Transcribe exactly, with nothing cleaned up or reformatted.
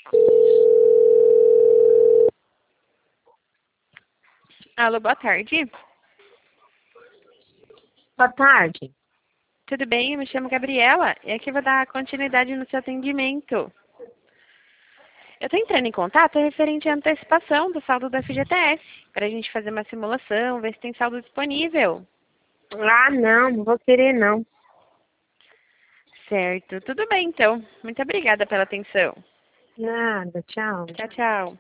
Alô, boa tarde. Boa tarde. Tudo bem? Eu me chamo Gabriela e aqui vou dar continuidade no seu atendimento. Eu estou entrando em contato referente à antecipação do saldo da F G T S, para a gente fazer uma simulação, ver se tem saldo disponível. Ah, não, não vou querer não. Certo, tudo bem então. Muito obrigada pela atenção. Nada, tchau. Tchau, tchau.